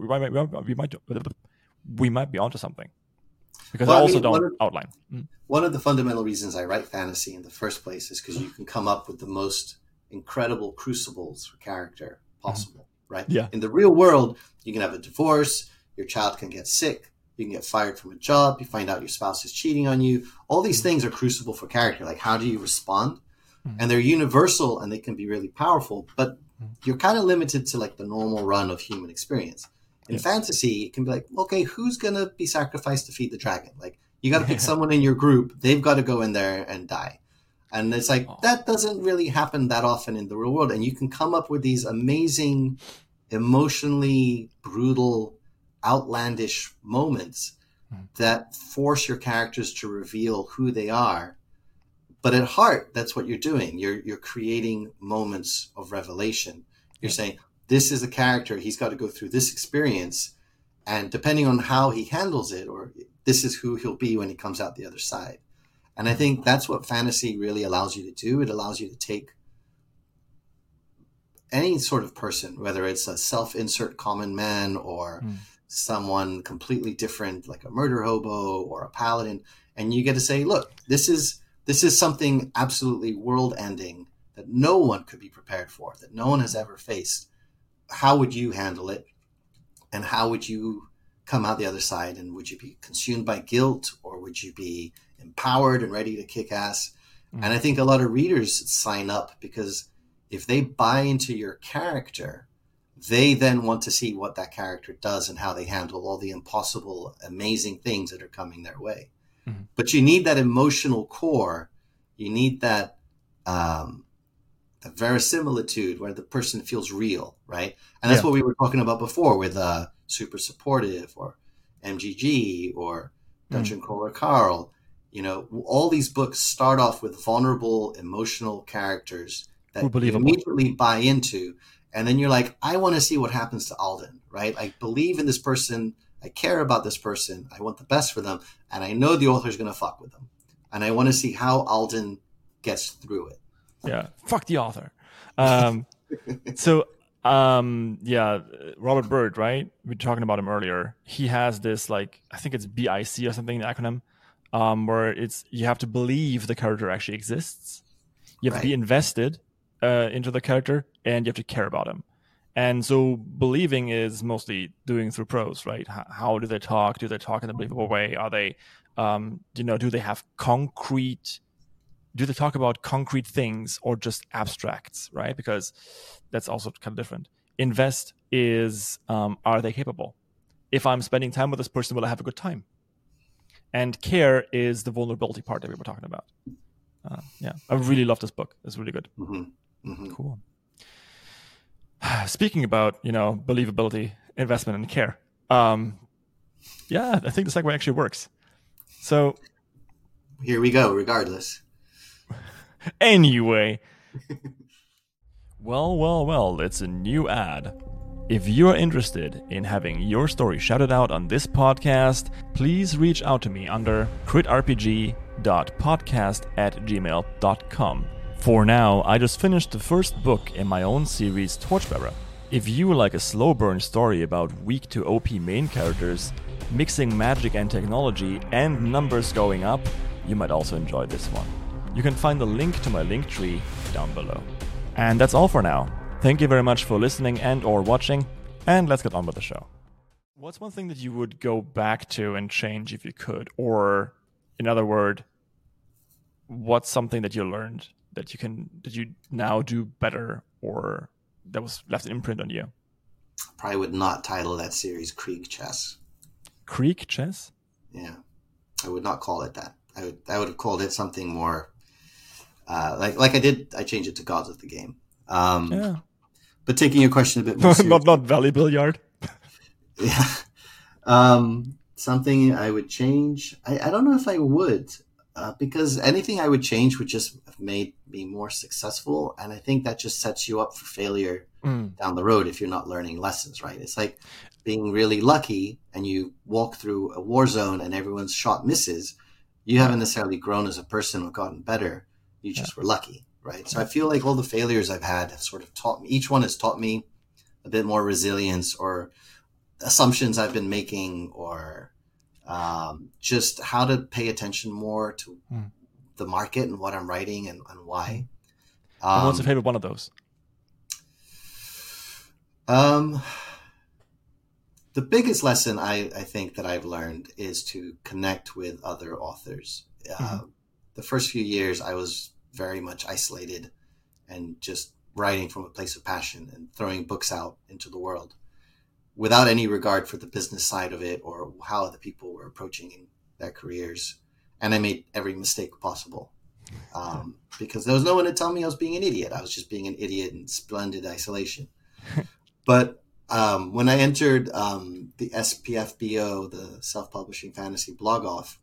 might be onto something. Because I also don't outline. One of the fundamental reasons I write fantasy in the first place is because you can come up with the most incredible crucibles for character possible, right? Yeah. In the real world, you can have a divorce, your child can get sick, you can get fired from a job, you find out your spouse is cheating on you. All these things are crucible for character. Like, how do you respond? And they're universal and they can be really powerful, but you're kind of limited to like the normal run of human experience. In fantasy, it can be like, okay, who's going to be sacrificed to feed the dragon? Like, you got to pick someone in your group. They've got to go in there and die. And it's like, that doesn't really happen that often in the real world. And you can come up with these amazing, emotionally brutal, outlandish moments that force your characters to reveal who they are. But at heart, that's what you're doing. You're creating moments of revelation. You're saying, this is a character, he's got to go through this experience. And depending on how he handles it, or this is who he'll be when he comes out the other side. And I think that's what fantasy really allows you to do. It allows you to take any sort of person, whether it's a self-insert common man or someone completely different, like a murder hobo or a paladin, and you get to say, look, this is something absolutely world-ending that no one could be prepared for, that no one has ever faced. How would you handle it? And how would you come out the other side? And would you be consumed by guilt, or would you be empowered and ready to kick ass? And I think a lot of readers sign up because if they buy into your character, they then want to see what that character does and how they handle all the impossible, amazing things that are coming their way. But you need that emotional core. You need that verisimilitude where the person feels real, right? And that's what we were talking about before with Super Supportive or MGG or Dungeon Crawler Carl. You know, all these books start off with vulnerable, emotional characters that you immediately buy into. And then you're like, I want to see what happens to Alden, right? I believe in this person. I care about this person. I want the best for them. And I know the author's going to fuck with them. And I want to see how Alden gets through it. Yeah. Fuck the author. Robert Byrd, right? We were talking about him earlier. He has this, like, I think it's BIC or something, the acronym, where it's, you have to believe the character actually exists. You have to be invested into the character, and you have to care about him. And so believing is mostly doing through prose, right? How do they talk? Do they talk in a believable way? Are they, do they have do they talk about concrete things or just abstracts, right? Because that's also kind of different. Invest is, are they capable? If I'm spending time with this person, will I have a good time? And care is the vulnerability part that we were talking about. I really love this book. It's really good. Cool. Speaking about, believability, investment, and care. I think the segue actually works. So here we go, regardless. Anyway. Well, it's a new ad. If you're interested in having your story shouted out on this podcast, please reach out to me under critrpg.podcast@gmail.com. For now, I just finished the first book in my own series, Torchbearer. If you like a slow burn story about weak to OP main characters, mixing magic and technology, and numbers going up, you might also enjoy this one. You can find the link to my Linktree down below. And that's all for now. Thank you very much for listening and or watching, and let's get on with the show. What's one thing that you would go back to and change if you could? Or, in other words, what's something that you learned that you now do better, or that was left an imprint on you? Probably would not title that series Krieg Chess. Krieg Chess? Yeah. I would not call it that. I would have called it something more like I did. I changed it to Gods of the Game. But taking your question a bit more seriously. not Valley Billiard. Yeah. Something I would change. I don't know if I would, because anything I would change would just have made me more successful. And I think that just sets you up for failure down the road if you're not learning lessons, right? It's like being really lucky and you walk through a war zone and everyone's shot misses. You haven't necessarily grown as a person or gotten better. You just were lucky, right? So I feel like all the failures I've had have sort of taught me, each one has taught me a bit more resilience or assumptions I've been making, or just how to pay attention more to the market and what I'm writing and why. And what's your favorite one of those? The biggest lesson I think that I've learned is to connect with other authors. The first few years I was very much isolated and just writing from a place of passion and throwing books out into the world without any regard for the business side of it or how other people were approaching their careers. And I made every mistake possible. because there was no one to tell me I was being an idiot. I was just being an idiot in splendid isolation. But when I entered the SPFBO, the Self-Publishing Fantasy Blog Off,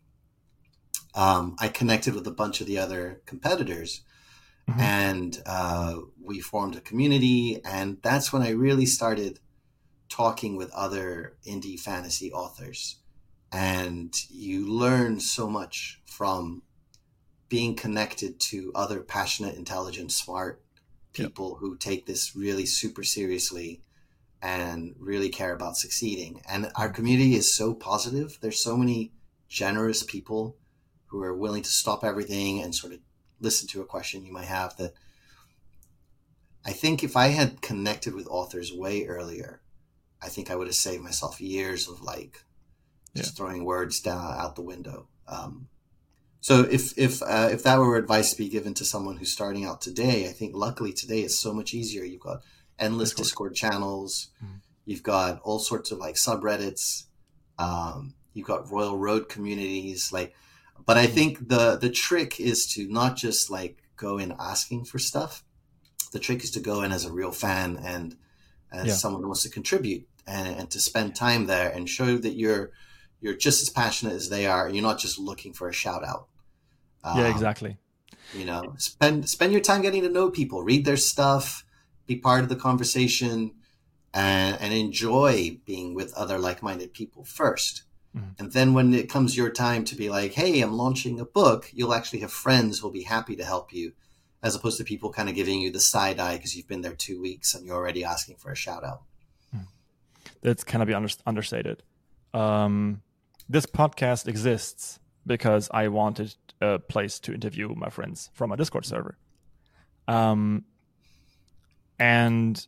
I connected with a bunch of the other competitors, and we formed a community. And that's when I really started talking with other indie fantasy authors. And you learn so much from being connected to other passionate, intelligent, smart people who take this really super seriously and really care about succeeding. And our community is so positive. There's so many generous people who are willing to stop everything and sort of listen to a question you might have, that I think if I had connected with authors way earlier, I think I would have saved myself years of like just throwing words down out the window. So if that were advice to be given to someone who's starting out today, I think luckily today it's so much easier. You've got endless Discord channels. You've got all sorts of like subreddits. You've got Royal Road communities. But I think the trick is to not just like go in asking for stuff. The trick is to go in as a real fan and as someone who wants to contribute and to spend time there and show that you're just as passionate as they are. And you're not just looking for a shout out. Yeah, exactly. Spend your time getting to know people, read their stuff, be part of the conversation, and enjoy being with other like-minded people first. And then when it comes your time to be like, hey, I'm launching a book, you'll actually have friends who'll be happy to help you, as opposed to people kind of giving you the side eye because you've been there 2 weeks and you're already asking for a shout out. That's kind of be understated. This podcast exists because I wanted a place to interview my friends from my Discord server. And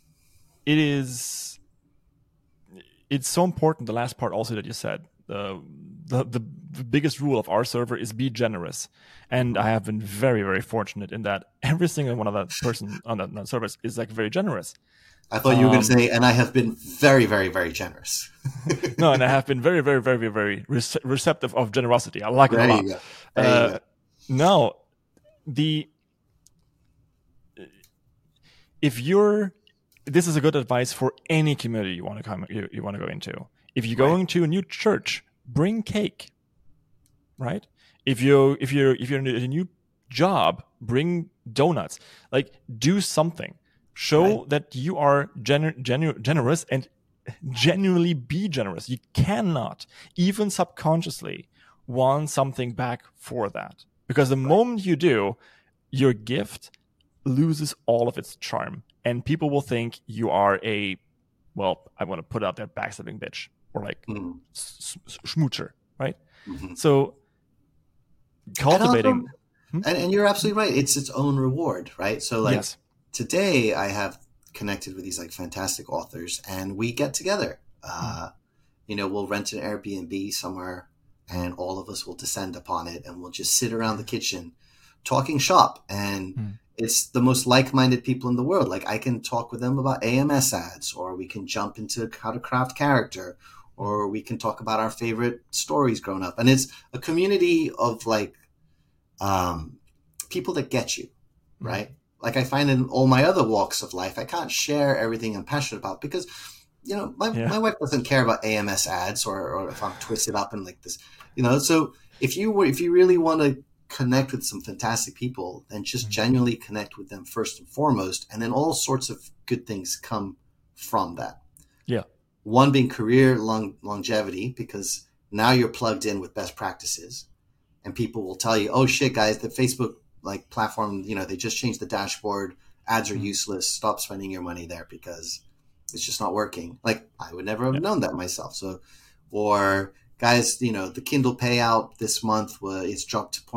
it's so important, the last part also that you said. The biggest rule of our server is be generous. And I have been very, very fortunate in that every single one of that person on that server is like very generous. I thought you were going to say, and I have been very, very, very generous. No, and I have been very, very, very, very receptive of generosity. I like it a lot. No, this is a good advice for any community you want to go into. If you're going to a new church, bring cake, right? If you're in a new job, bring donuts. Like, do something. Show that you are generous and genuinely be generous. You cannot, even subconsciously, want something back for that. Because the moment you do, your gift loses all of its charm. And people will think you are I want to put out there, backstabbing bitch or like schmoocher, right? So cultivating... And you're absolutely right. It's its own reward, right? So like... Yes. Today, I have connected with these like fantastic authors, and we get together. We'll rent an Airbnb somewhere, and all of us will descend upon it, and we'll just sit around the kitchen talking shop. And it's the most like-minded people in the world. Like, I can talk with them about AMS ads, or we can jump into how to craft character, or we can talk about our favorite stories growing up. And it's a community of like people that get you, right? Like I find in all my other walks of life, I can't share everything I'm passionate about because, my wife doesn't care about AMS ads or if I'm twisted up in like this, So if you really want to connect with some fantastic people, then just genuinely connect with them first and foremost, and then all sorts of good things come from that. Yeah. One being career longevity, because now you're plugged in with best practices, and people will tell you, "Oh shit, guys, the Facebook like platform, they just changed the dashboard. Ads are useless. Stop spending your money there because it's just not working." Like I would never have known that myself. So, or guys, the Kindle payout this month it's dropped to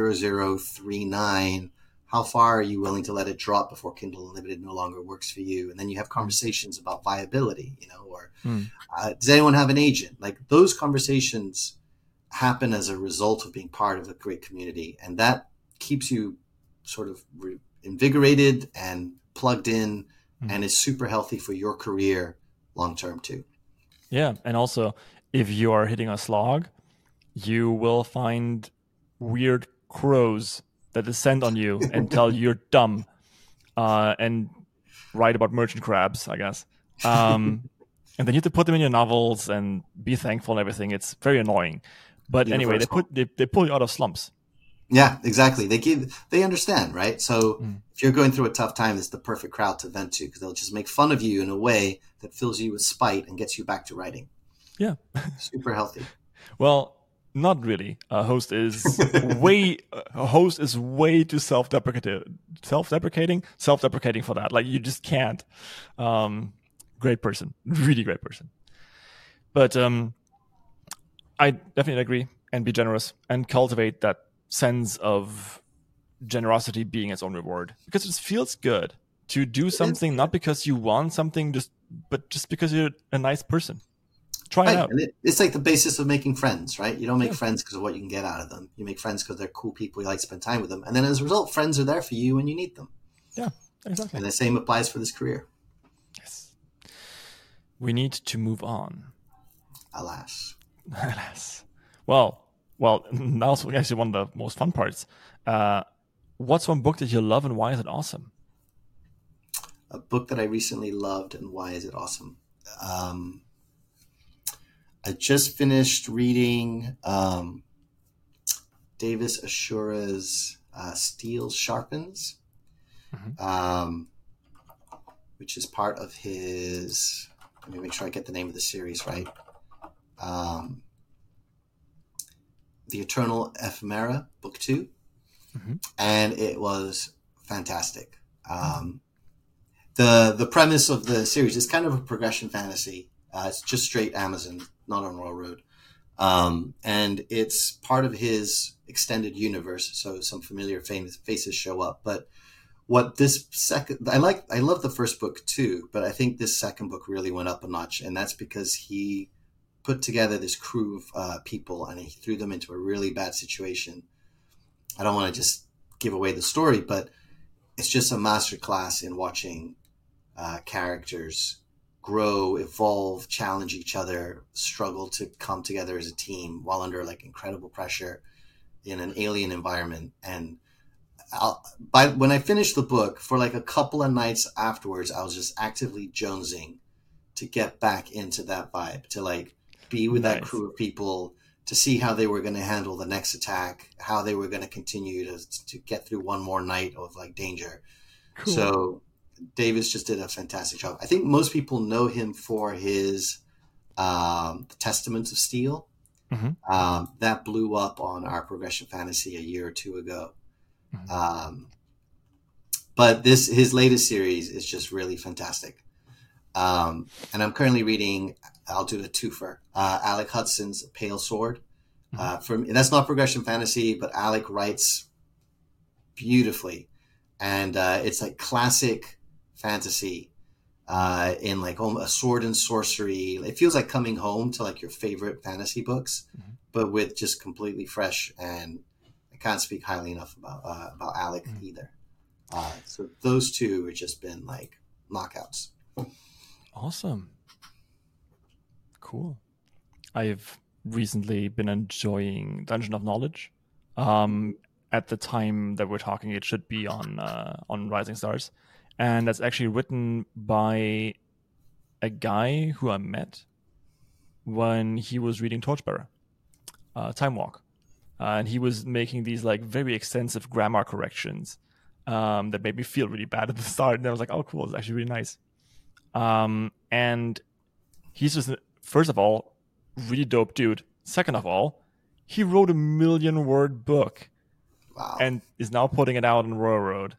0.0039. How far are you willing to let it drop before Kindle Unlimited no longer works for you? And then you have conversations about viability, or does anyone have an agent? Like those conversations happen as a result of being part of a great community, and that keeps you sort of invigorated and plugged in, and is super healthy for your career long term too. Yeah, and also if you are hitting a slog, you will find weird crows that descend on you and tell you you're dumb, and write about merchant crabs, I guess. And then you have to put them in your novels and be thankful and everything. It's very annoying. But anyway, they pull you out of slumps. Yeah, exactly. They understand, right? So if you're going through a tough time, it's the perfect crowd to vent to, because they'll just make fun of you in a way that fills you with spite and gets you back to writing. Yeah. Super healthy. Well, not really. A host is way too self-deprecating for that. Like, you just can't. Great person, really great person. But I definitely agree, and be generous and cultivate that sense of generosity being its own reward, because it feels good to do something not because you want something, but just because you're a nice person. Try it out. And it's like the basis of making friends, right? You don't make friends because of what you can get out of them. You make friends because they're cool people. You like to spend time with them. And then as a result, friends are there for you when you need them. Yeah, exactly. And the same applies for this career. Yes. We need to move on. Alas. Well, now's actually one of the most fun parts. What's one book that you love, and why is it awesome? A book that I recently loved, and why is it awesome? I just finished reading Davis Ashura's Steel Sharpens, which is part of his, let me make sure I get the name of the series right, The Eternal Ephemera, Book 2. And it was fantastic. The premise of the series is kind of a progression fantasy. It's just straight Amazon, not on Royal Road. And it's part of his extended universe, so some familiar faces show up. But what this second, I love the first book too, but I think this second book really went up a notch, and that's because he put together this crew of people, and he threw them into a really bad situation. I don't want to just give away the story, but it's just a masterclass in watching characters grow, evolve, challenge each other, struggle to come together as a team while under like incredible pressure in an alien environment. And when I finished the book, for like a couple of nights afterwards, I was just actively jonesing to get back into that vibe, to like be with that crew of people, to see how they were going to handle the next attack, how they were going to continue to get through one more night of like danger. Cool. So Davis just did a fantastic job. I think most people know him for his Testaments of Steel. That blew up on our Progression Fantasy a year or two ago. But his latest series is just really fantastic. And I'm currently reading, I'll do a twofer, Alec Hudson's Pale Sword. That's not Progression Fantasy, but Alec writes beautifully. And it's like classic fantasy in like a sword and sorcery. It feels like coming home to like your favorite fantasy books, but with just completely fresh. And I can't speak highly enough about Alec either. So those two have just been like knockouts. Awesome. Cool. I've recently been enjoying Dungeon of Knowledge. At the time that we're talking, it should be on Rising Stars. And that's actually written by a guy who I met when he was reading Torchbearer, Time Walk. And he was making these like very extensive grammar corrections that made me feel really bad at the start. And I was like, oh, cool, it's actually really nice. And he's just, first of all, really dope dude. Second of all, he wrote a 1,000,000-word book. Wow. And is now putting it out on Royal Road.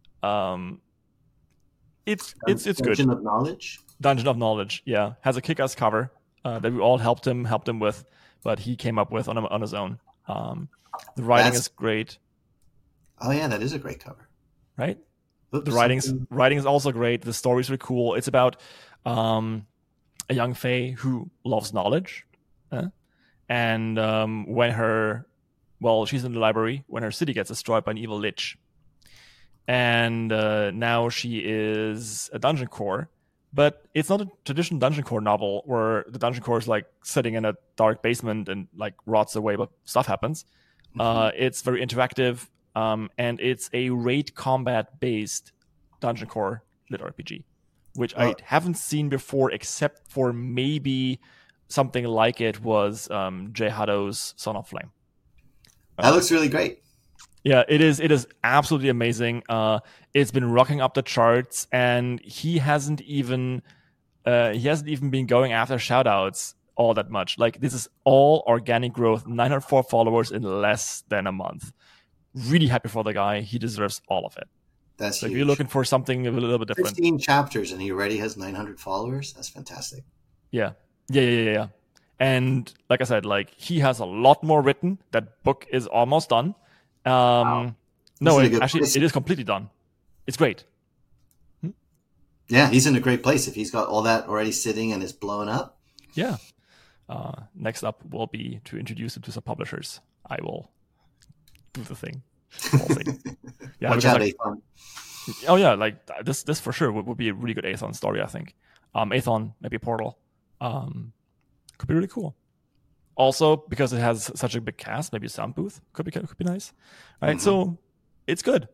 It's good. Dungeon of Knowledge? Dungeon of Knowledge, yeah. Has a kick-ass cover that we all helped him with, but he came up with on his own. The writing is great. Oh yeah, that is a great cover. Right? The writing is also great. The stories are cool. It's about a young fae who loves knowledge. And she's in the library when her city gets destroyed by an evil lich. And now she is a dungeon core. But it's not a traditional dungeon core novel where the dungeon core is like sitting in a dark basement and like rots away, but stuff happens. It's very interactive. and it's a raid combat based dungeon core lit RPG, which I haven't seen before, except for maybe something like it was Jay Hado's Son of Flame. That looks really great. Yeah, it is. It is absolutely amazing. It's been rocking up the charts, and he hasn't even been going after shoutouts all that much. Like, this is all organic growth. 904 followers in less than a month. Really happy for the guy. He deserves all of it. That's so huge. If you're looking for something a little bit different, 15 chapters and he already has 900 followers. That's fantastic. Yeah. And like I said, like, he has a lot more written. That book is almost done. Wow. No, it is completely done. It's great. Yeah, he's in a great place if he's got all that already sitting and is blowing up. Yeah. Next up will be to introduce him to some publishers. I will do the thing. We'll see. Yeah, watch out, Aethon. Oh yeah, like this for sure would be a really good Aethon story, I think. Aethon, maybe Portal. Could be really cool. Also, because it has such a big cast, maybe a sound booth could be nice. All right, so it's good.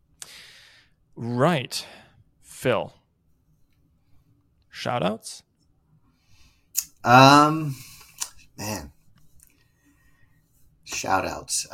Right, Phil. Shoutouts? Man. Shoutouts.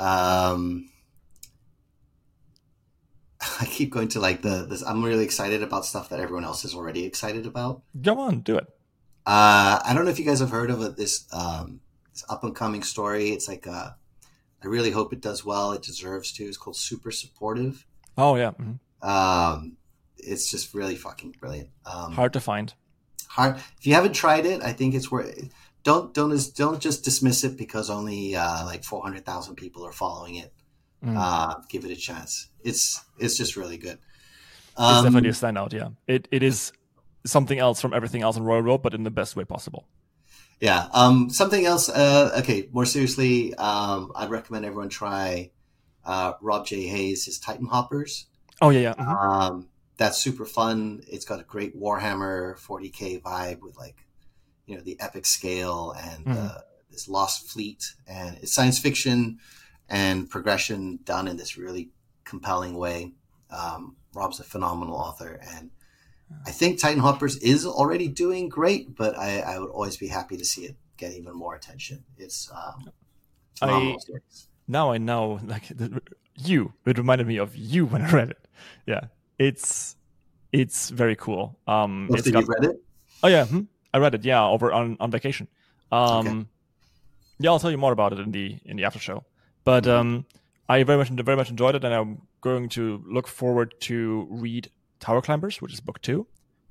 I keep going to like this. I'm really excited about stuff that everyone else is already excited about. Go on, do it. I don't know if you guys have heard of this up and coming story. It's like I really hope it does well. It deserves to. It's called Super Supportive. Oh yeah. It's just really fucking brilliant. Hard to find. If you haven't tried it, I think it's worth. Don't just dismiss it because only like 400,000 people are following it. Give it a chance. It's just really good. It's definitely a standout. Yeah, it is something else from everything else in Royal Road, but in the best way possible. Yeah. Something else. Okay. More seriously, I'd recommend everyone try Rob J. Hayes' his Titan Hoppers. Oh yeah. That's super fun. It's got a great Warhammer 40K vibe with like, the epic scale and this lost fleet, and it's science fiction and progression done in this really compelling way. Rob's a phenomenal author, and I think Titan Hoppers is already doing great, but I would always be happy to see it get even more attention. It's phenomenal series. Now I know, like, it reminded me of you when I read it. Yeah, it's very cool. You read it? Oh yeah, I read it. Yeah, over on vacation. Okay. Yeah, I'll tell you more about it in the after show. But I very much enjoyed it, and I'm going to look forward to read Tower Climbers, which is book 2.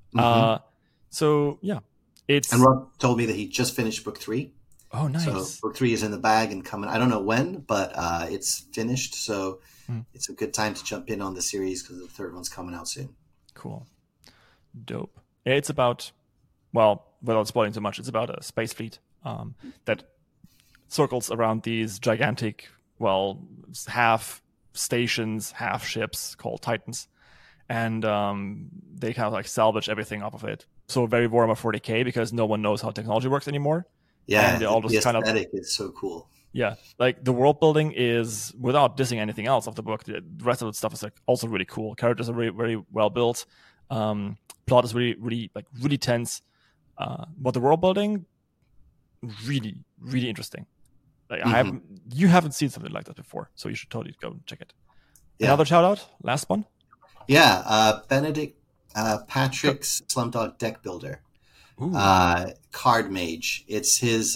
So yeah, and Rob told me that he just finished book 3. Oh, nice. So book 3 is in the bag and coming. I don't know when, but it's finished. So it's a good time to jump in on the series because the third one's coming out soon. Cool. Dope. It's about, well, without spoiling too much, it's about a space fleet that circles around these gigantic, half stations, half ships called Titans. And they kind of like salvage everything off of it. So very Warhammer 40K because no one knows how technology works anymore. Yeah, and all the aesthetic is so cool. Yeah, like the world building is, without dissing anything else of the book, the rest of the stuff is like also really cool. Characters are very, very well built. Plot is really tense. But the world building, really, really interesting. Like you haven't seen something like that before, so you should totally go and check it. Yeah. Another shout out, last one. Yeah, Benedict Patrick's Slumdog Deck Builder. Card Mage. It's his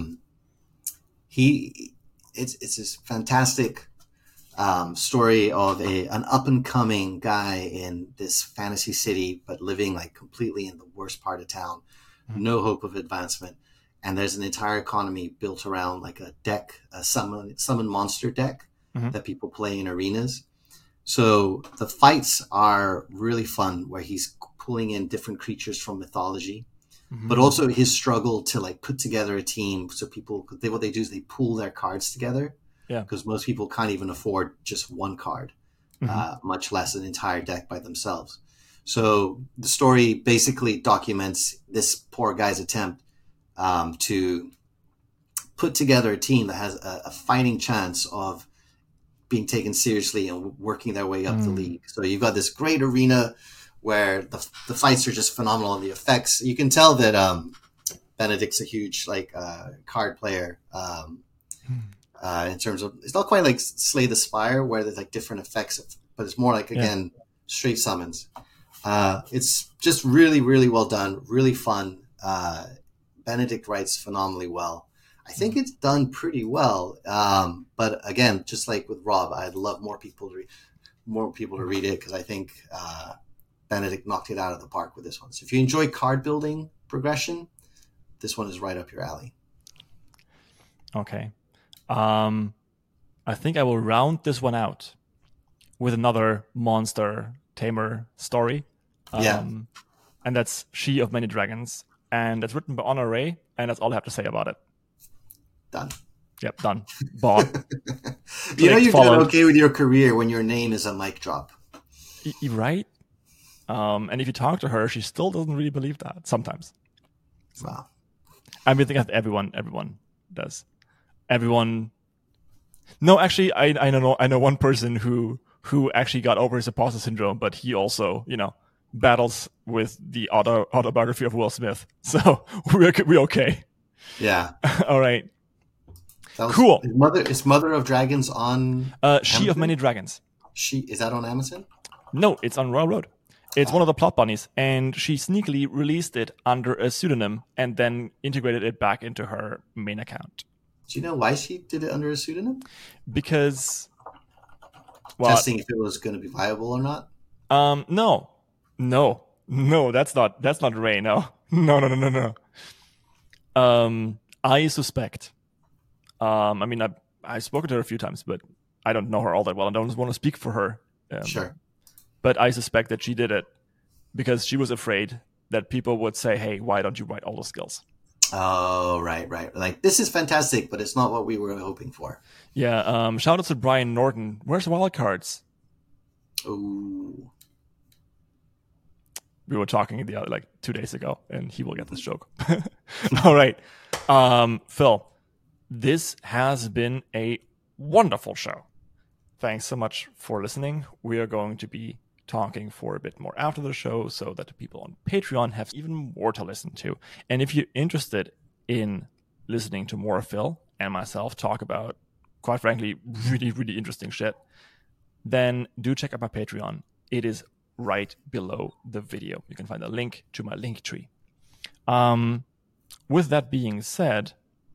it's this fantastic story of an up and coming guy in this fantasy city, but living like completely in the worst part of town, no hope of advancement, and there's an entire economy built around like a deck, a summon monster deck that people play in arenas. So the fights are really fun, where he's pulling in different creatures from mythology. But also his struggle to like put together a team so people, what they do is they pool their cards together. Yeah. Because most people can't even afford just one card, much less an entire deck by themselves. So the story basically documents this poor guy's attempt to put together a team that has a fighting chance of being taken seriously and working their way up the league. So you've got this great arena where the fights are just phenomenal, and the effects. You can tell that Benedict's a huge card player. In terms of, it's not quite like Slay the Spire where there's like different effects, but it's more like again straight summons. It's just really, really well done, really fun. Benedict writes phenomenally well. I think it's done pretty well. But again, just like with Rob, I'd love more people to read it, because I think Benedict knocked it out of the park with this one. So if you enjoy card building progression, this one is right up your alley. Okay. I think I will round this one out with another monster tamer story. And that's She of Many Dragons. And it's written by Honor Ray, and that's all I have to say about it. Done. Yep, done. Bought. You know you're doing okay with your career when your name is a mic drop. Right? And if you talk to her, she still doesn't really believe that sometimes. Wow. I mean, I think everyone does. Everyone. No, actually, I know one person who actually got over his imposter syndrome, but he also, battles with the autobiography of Will Smith. So we're okay. Yeah. All right. That was cool. Is Mother of Dragons on She of Many Dragons. Is that on Amazon? No, it's on Royal Road. It's one of the plot bunnies, and she sneakily released it under a pseudonym and then integrated it back into her main account. Do you know why she did it under a pseudonym? Because testing if it was going to be viable or not. No, that's not Ray. No. I suspect. I mean, I've spoken to her a few times, but I don't know her all that well. I don't want to speak for her. Sure. But I suspect that she did it because she was afraid that people would say, "Hey, why don't you write all the skills?" Oh, right. Like, this is fantastic, but it's not what we were hoping for. Yeah. Shout out to Brian Norton. Where's Wildcards? Ooh. We were talking 2 days ago, and he will get this joke. All right. Phil, this has been a wonderful show. Thanks so much for listening. We are going to be talking for a bit more after the show so that the people on Patreon have even more to listen to. And if you're interested in listening to more Phil and myself talk about, quite frankly, really, really interesting shit, then do check out my Patreon. It is right below the video. You can find a link to my link tree. With that being said,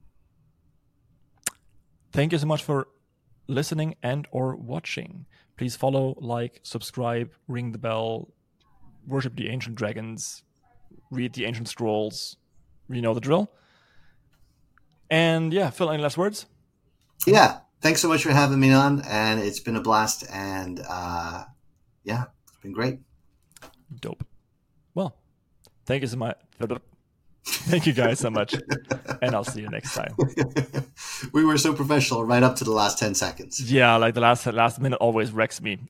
thank you so much for listening and or watching. Please follow, like, subscribe, ring the bell, worship the ancient dragons, read the ancient scrolls. You know the drill. And yeah, Phil, any last words? Yeah, thanks so much for having me on, and it's been a blast, and it's been great. Dope. Well, thank you so much. Thank you guys so much, and I'll see you next time. We were so professional right up to the last 10 seconds. Yeah, like the last minute always wrecks me.